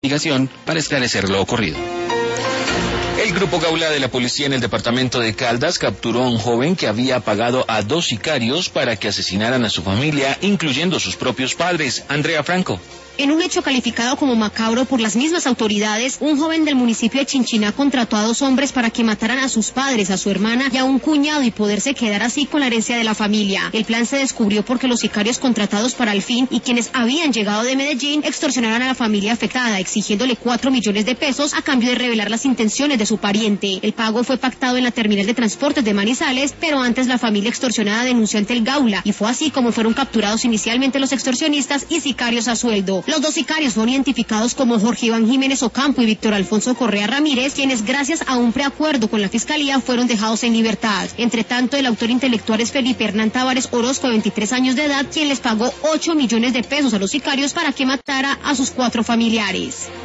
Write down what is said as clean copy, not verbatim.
investigación para esclarecer lo ocurrido. El Grupo Gaula de la policía en el departamento de Caldas capturó a un joven que había pagado a 2 sicarios para que asesinaran a su familia, incluyendo sus propios padres. Andrea Franco. En un hecho calificado como macabro por las mismas autoridades, un joven del municipio de Chinchiná contrató a 2 hombres para que mataran a sus padres, a su hermana y a un cuñado y poderse quedar así con la herencia de la familia. El plan se descubrió porque los sicarios contratados para el fin y quienes habían llegado de Medellín extorsionaron a la familia afectada, exigiéndole 4 millones de pesos a cambio de revelar las intenciones de su pariente. El pago fue pactado en la terminal de transportes de Manizales, pero antes la familia extorsionada denunció ante el Gaula y fue así como fueron capturados inicialmente los extorsionistas y sicarios a sueldo. Los 2 sicarios fueron identificados como Jorge Iván Jiménez Ocampo y Víctor Alfonso Correa Ramírez, quienes gracias a un preacuerdo con la Fiscalía fueron dejados en libertad. Entre tanto, el autor intelectual es Felipe Hernán Tavares Orozco, de 23 años de edad, quien les pagó 8 millones de pesos a los sicarios para que matara a sus 4 familiares.